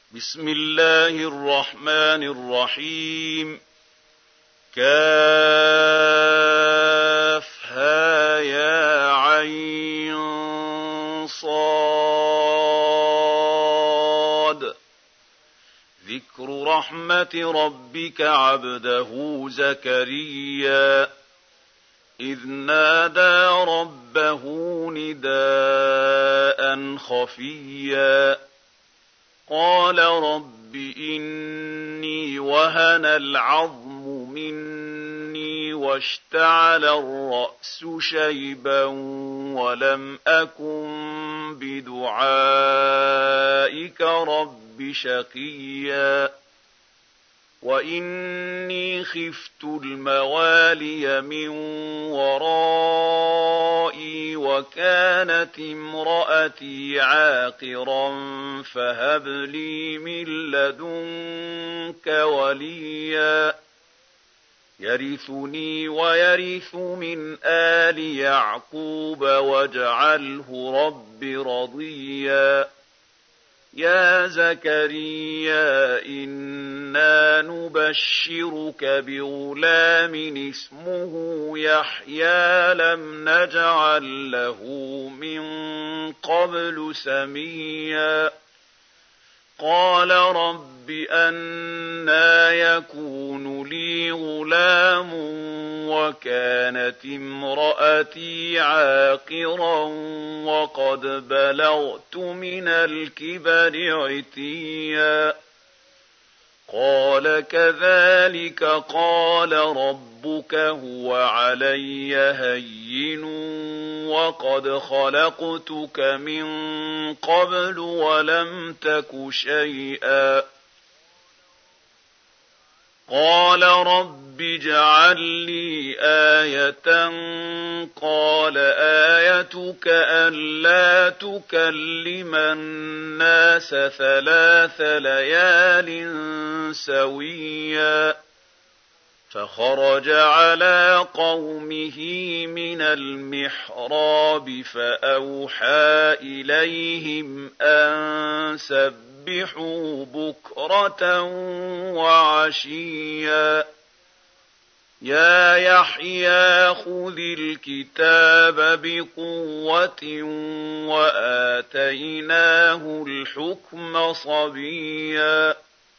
بسم الله الرحمن الرحيم. كافها يا عين صاد. ذكر رحمة ربك عبده زكريا إذ نادى ربه نداء خفيا قال رب إني وهن العظم مني واشتعل الرأس شيبا ولم أكن بدعائك رب شقيا وإني خفت الموالي من ورائي وكانت امرأتي عاقرا فهب لي من لدنك وليا يرثني ويرث من آل يعقوب واجعله رب رضيا يا زكريا إنا نبشرك بغلام اسمه يحيى لم نجعل له من قبل سميا قال رب أنى يكون لي غلام وكانت امرأتي عاقرا وقد بلغت من الكبر عتيا قال كذلك قال ربك هو علي هين وقد خلقتك من قبل ولم تك شيئا قال رب اجعل لي آية قال آيتك ألا تكلم الناس 3 ليال سويا فخرج على قومه من المحراب فأوحى إليهم أن سبحوا بكرة وعشيا يا يحيى خذ الكتاب بقوة وآتيناه الحكم صبيا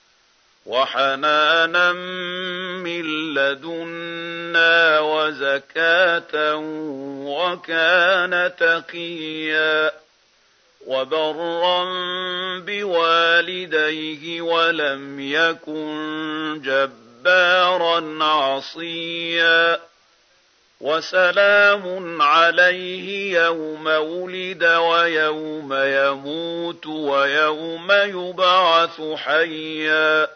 وحنانا من لدنا وزكاة وكان تقيا وبرا بوالديه ولم يكن جبارا عصيا وسلام عليه يوم ولد ويوم يموت ويوم يبعث حيا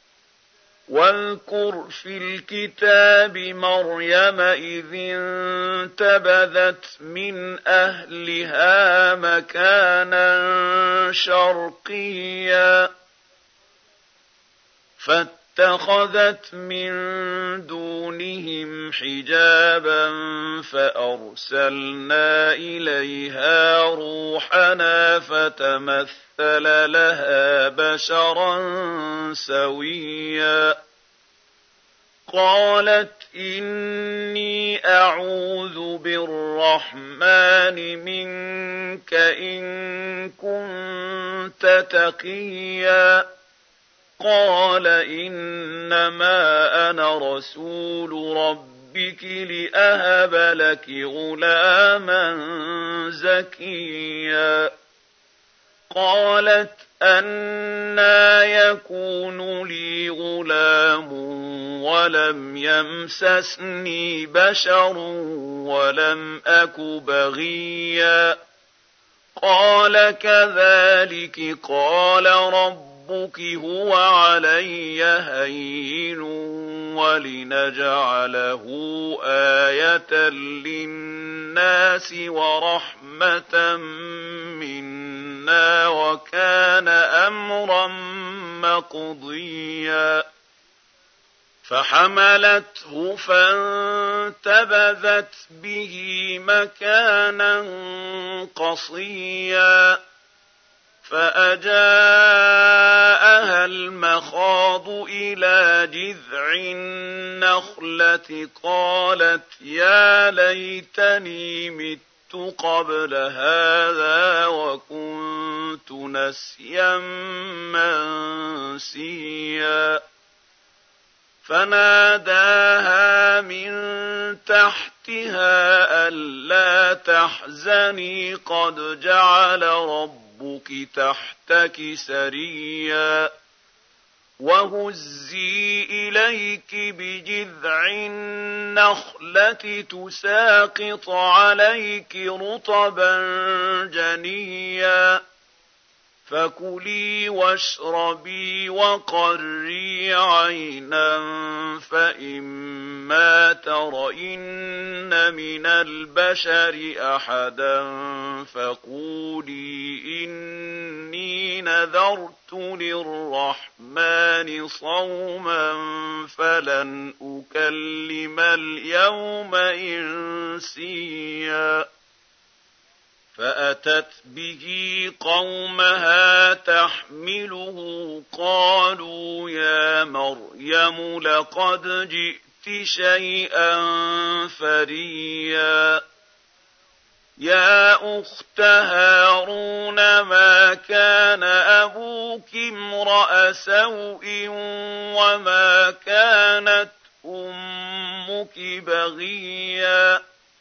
واذكر في الكتاب مريم إذ انتبذت من أهلها مكانا شرقيا فاتخذت من دونهم حجابا فأرسلنا إليها روحنا فتمثل لها بشرا سويا قالت إني أعوذ بالرحمن منك إن كنت تقيا قال إنما أنا رسول ربك لأهب لك غلاما زكيا قالت أنى يكون لي غلام ولم يمسسني بشر ولم أك بغيا قال كذلك قال ربك هو علي هين ولنجعله آية للناس ورحمة منا وكان أمرا مقضيا فحملته فانتبذت به مكانا قصيا فأجاء أختها المخاض إلى جذع النخلة قالت يا ليتني مت قبل هذا وكنت نسيا منسيا فناداها من تحتها ألا تحزني قد جعل ربك تحتك سريا وهزي إليك بجذع النخلة تساقط عليك رطبا جنيا فكلي واشربي وقري عينا فإما ترين من البشر أحدا فقولي إني نذرت للرحمن صوما فلن أكلم اليوم إنسيا فأتت به قومها تحمله قالوا يا مريم لقد جئت شيئا فريا يا أخت هارون ما كان أبوك امرأ سوء وما كانت أمك بغيا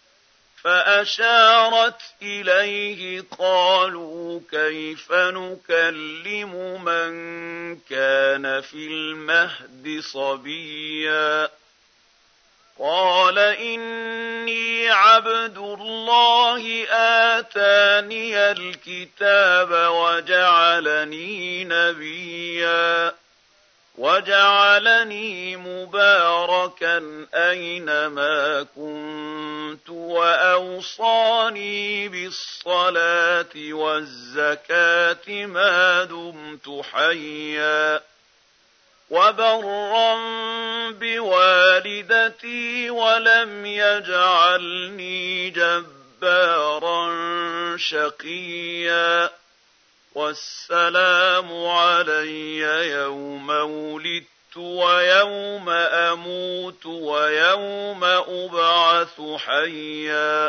فأشارت إليه قالوا كيف نكلم من كان في المهد صبيا قال إني عبد الله آتاني الكتاب وجعلني نبيا وجعلني مباركا أينما كنت وأوصاني بالصلاة والزكاة ما دمت حيا وبرا بوالدتي ولم يجعلني جبارا شقيا والسلام علي يوم ولدت ويوم أموت ويوم أبعث حيا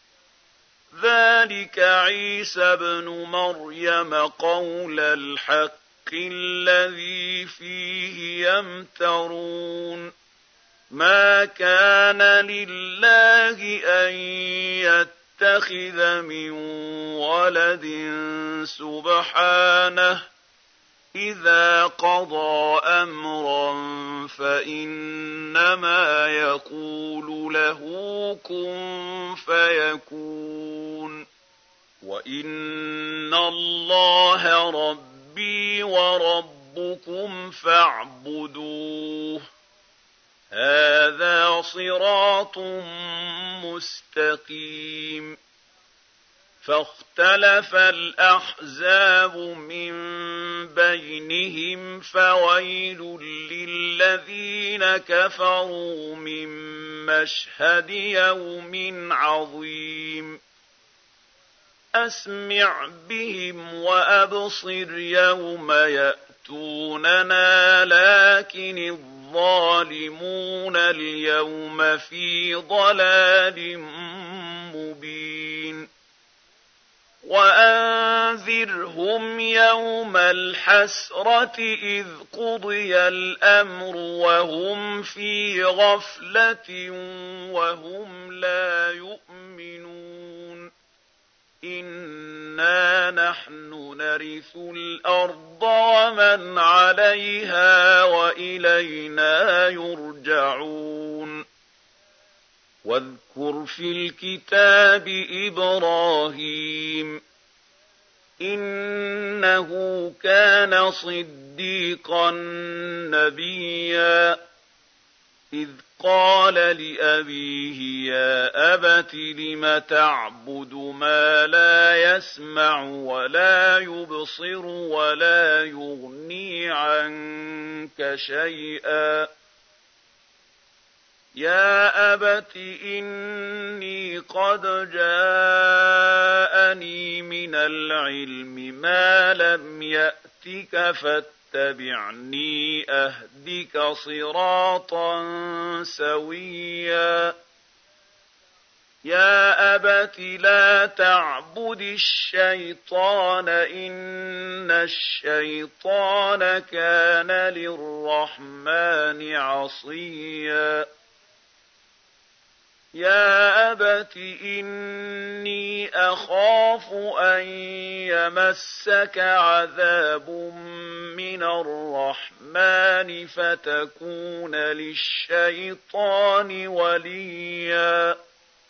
ذلك عيسى بن مريم قول الحق الذي فيه يمترون ما كان لله أن يتخذ من ولد سبحانه إذا قضى أمرا فإنما يقول له كن فيكون وإن الله ربي وربكم فاعبدوه هذا صراط مستقيم فاختلف الأحزاب من بينهم فويل للذين كفروا من مشهد يوم عظيم أسمع بهم وأبصر يوم يأتوننا لكن الظالمون اليوم في ضلال مبين وأنذرهم يوم الحسرة إذ قضي الأمر وهم في غفلة وهم لا يؤمنون إنا نحن نرث الأرض ومن عليها وإلينا يرجعون واذكر في الكتاب إبراهيم إنه كان صديقا نبيا إذ قال لأبيه يا أبت لم تعبد ما لا يسمع ولا يبصر ولا يغني عنك شيئا يا أبت إني قد جاءني من العلم ما لم يأتك فاتبعني أهدك صراطا سويا يا أبت لا تعبد الشيطان إن الشيطان كان للرحمن عصيا يا أبت إني أخاف أن يمسك عذاب من الرحمن فتكون للشيطان وليا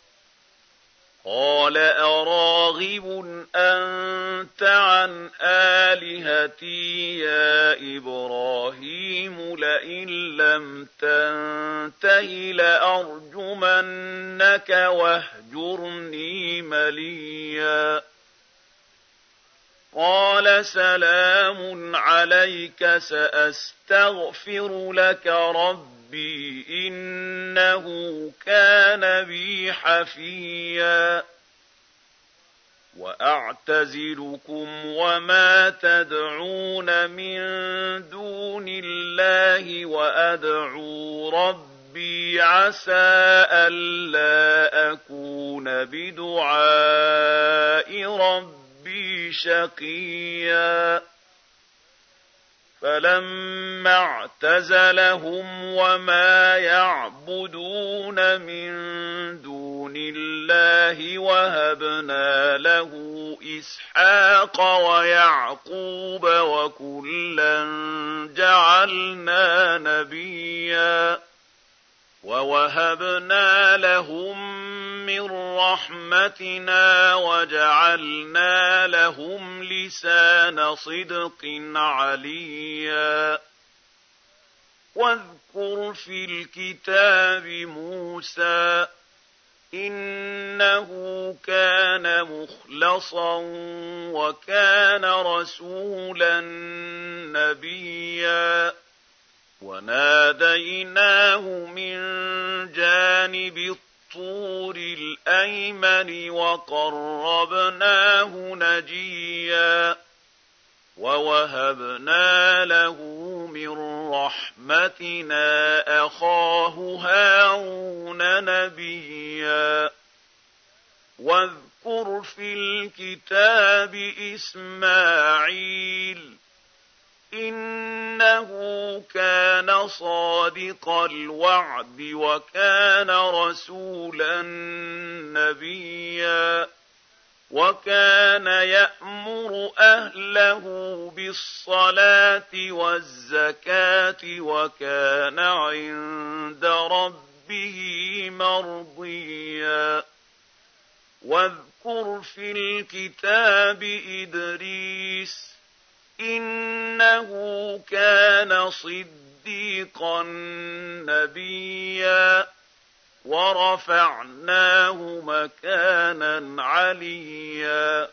قال أراغب أنت عن آلهتي يا إبراهيم لئن لم تنته لأرجمنك واهجرني مليا قال سلام عليك سأستغفر لك ربي إنه كان بي حفيا وأعتزلكم وما تدعون من دون الله وأدعو ربي عسى ألا أكون بدعاء ربي شقيا فلما اعتزلهم وما يعبدون من دون الله وهبنا له إسحاق ويعقوب وكلا جعلنا نبيا ووهبنا لهم من رحمتنا وجعلنا لهم لسان صدق عليا واذكر في الكتاب موسى إنه كان مخلصا وكان رسولا نبيا وناديناه من جانب الطور الأيمن وقربناه نجيا ووهبنا له من رحمتنا أخاه هارون نبيا واذكر في الكتاب إسماعيل إنه كان صادق الوعد وكان رسولا نبيا وكان يأمر أهله بالصلاة والزكاة وكان عند ربه مرضيا واذكر في الكتاب إدريس إنه كان صديقا نبيا ورفعناه مكانا عليا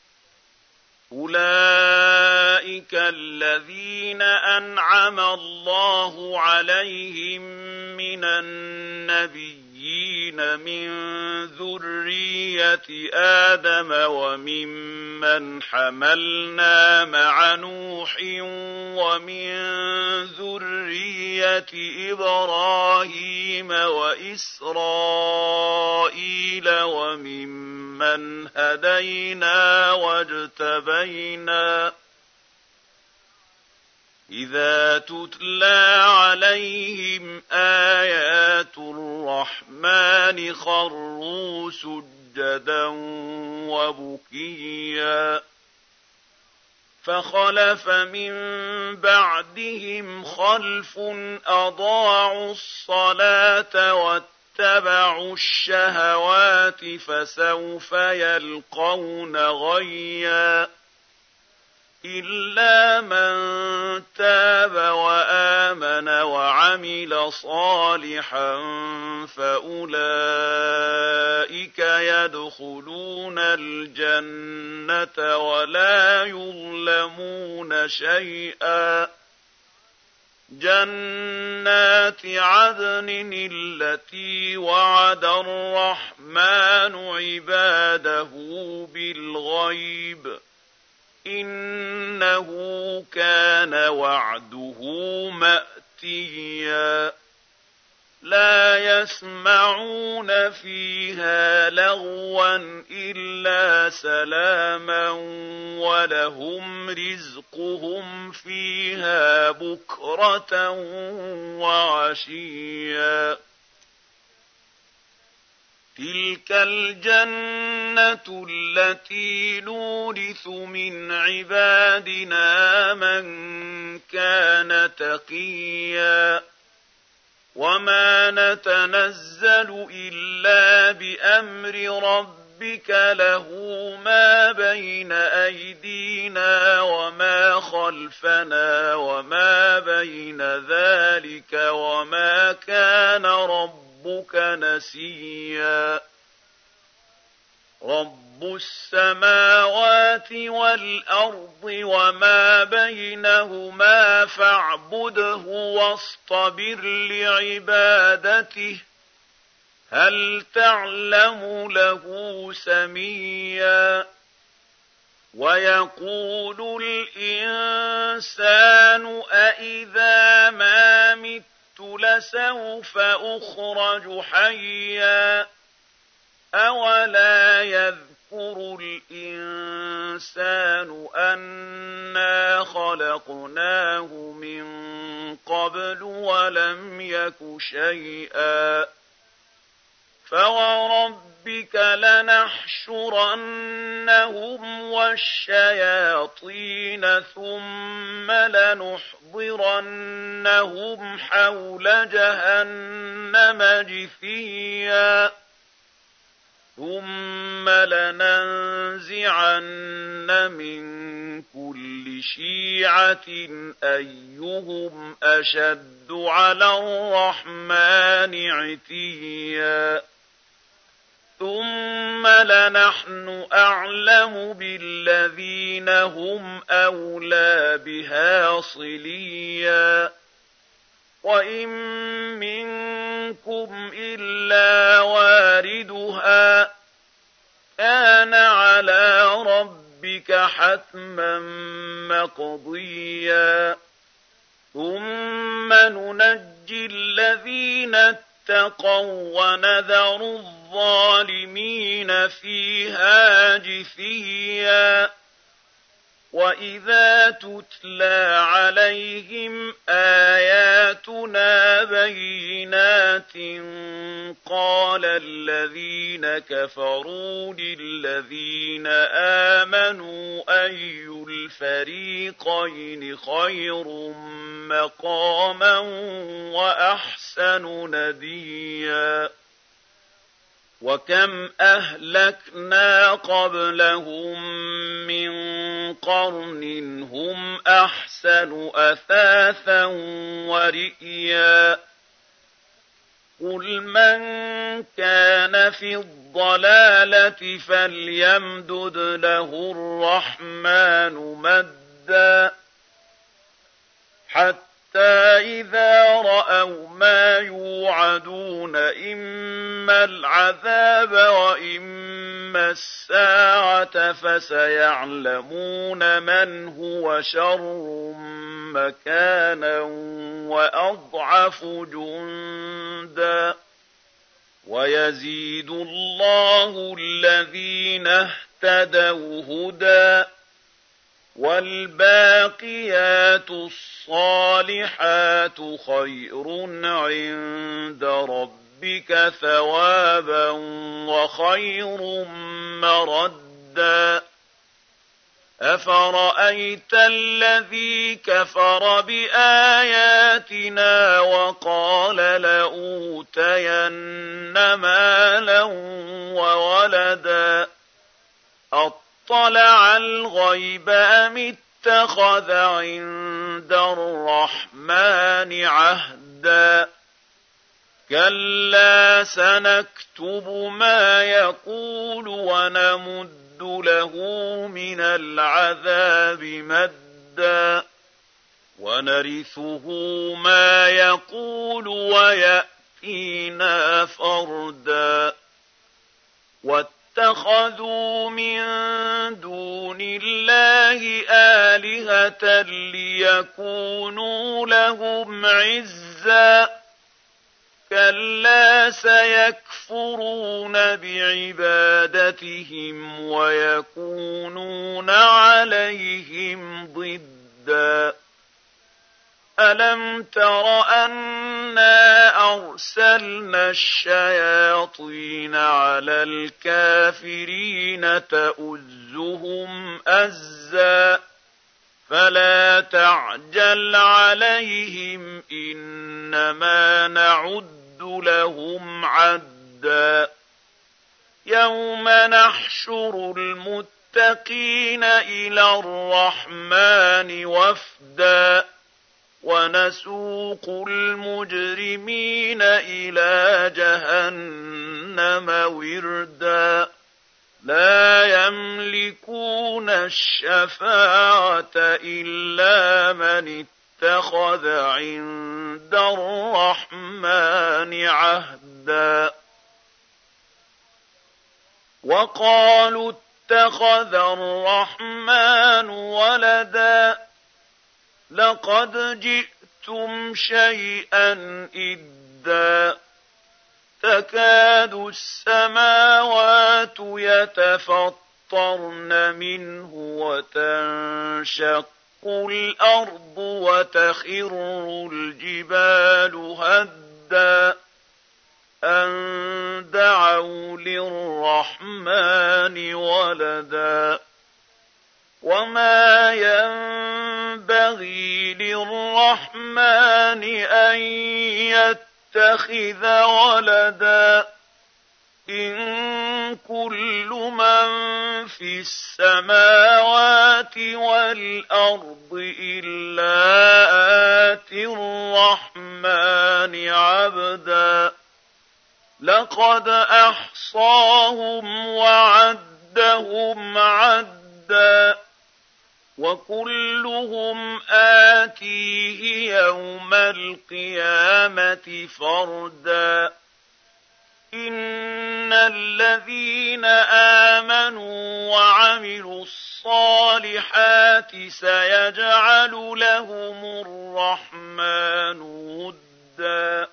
أولئك الذين أنعم الله عليهم من النبيين من ذرية آدم وممن حملنا مع نوح ومن ذرية إبراهيم وإسرائيل وممن هدينا واجتبينا إذا تتلى عليهم آيات الرحمن خروا سجدا وبكيا فخلف من بعدهم خلف أضاعوا الصلاة واتبعوا الشهوات فسوف يلقون غيا إلا من تاب وآمن وعمل صالحا فأولئك يدخلون الجنة ولا يظلمون شيئا جنات عدن التي وعد الرحمن عباده بالغيب إنه كان وعده مأتيا لا يسمعون فيها لغوا إلا سلاما ولهم رزقهم فيها بكرة وعشيا تلك الجنة التي نورث من عبادنا من كان تقيا وما نتنزل إلا بأمر ربك له ما بين أيدينا وما خلفنا وما بين ذلك وما كان ربك نسيا رب السماوات والأرض وما بينهما فاعبده واصطبر لعبادته هل تعلم له سميا ويقول الإنسان أإذا ما مت لسوف أخرج حيا أولا يذكر الإنسان أنا خلقناه من قبل ولم يك شيئا فوربك لنحشرنهم والشياطين ثم لنحضرنهم حول جهنم جثيا ثم لننزعن من كل شيعة أيهم أشد على الرحمن عتيا ثم لنحن أعلم بالذين هم أولى بها صليا وإن منكم إلا واردها كان على ربك حتما مقضيا ثم ننجي الذين اتقوا ونذر الظالمين فيها جثيا وإذا تتلى عليهم آياتنا بينات قال الذين كفروا للذين آمنوا أي الفريقين خير مقاما وأحسن نديا وكم أهلكنا قبلهم من قرن هم أحسن أثاثا ورئيا قل من كان في الضلالة فليمدد له الرحمن مدا حتى إذا رأوا ما يوعدون إما العذاب وإما الساعة فسيعلمون من هو شر مكانا وأضعف جندا ويزيد الله الذين اهتدوا هدى والباقيات الصالحات خير عند ربك ثوابا وخير مردا أفرأيت الذي كفر بآياتنا وقال لأوتين مالا وولدا اطلع الغيب أم اتخذ عند الرحمن عهدا كلا سنكتب ما يقول ونمد له من العذاب مدا ونرثه ما يقول ويأتينا فردا اتخذوا من دون الله آلهة ليكونوا لهم عزا كلا سيكفرون بعبادتهم ويكونون عليهم ضدا ألم تر أنا أرسلنا الشياطين على الكافرين تؤزهم أزا فلا تعجل عليهم إنما نعد لهم عدا يوم نحشر المتقين إلى الرحمن وفدا ونسوق المجرمين إلى جهنم وردا لا يملكون الشفاعة إلا من اتخذ عند الرحمن عهدا وقالوا اتخذ الرحمن ولدا لقد جئتم شيئا إدا تكاد السماوات يتفطرن منه وتنشق الأرض وتخر الجبال هدا أن دعوا للرحمن ولدا وما ينبغي للرحمن أن يتخذ ولدا إن كل من في السماوات والأرض إلا آتي الرحمن عبدا لقد أحصاهم وعدهم عدا وكلهم آتيه يوم القيامة فردا إن الذين آمنوا وعملوا الصالحات سيجعل لهم الرحمن ودا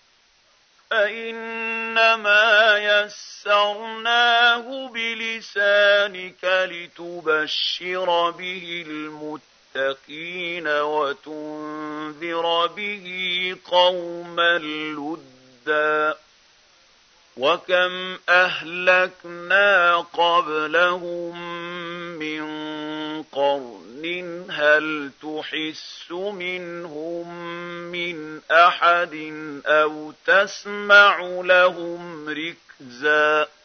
فإنما يسرناه بلسانك لتبشر به المتقين وتنذر به قوما لدا وكم أهلكنا قبلهم من قرن هل تحس منهم من أحد أو تسمع لهم ركزا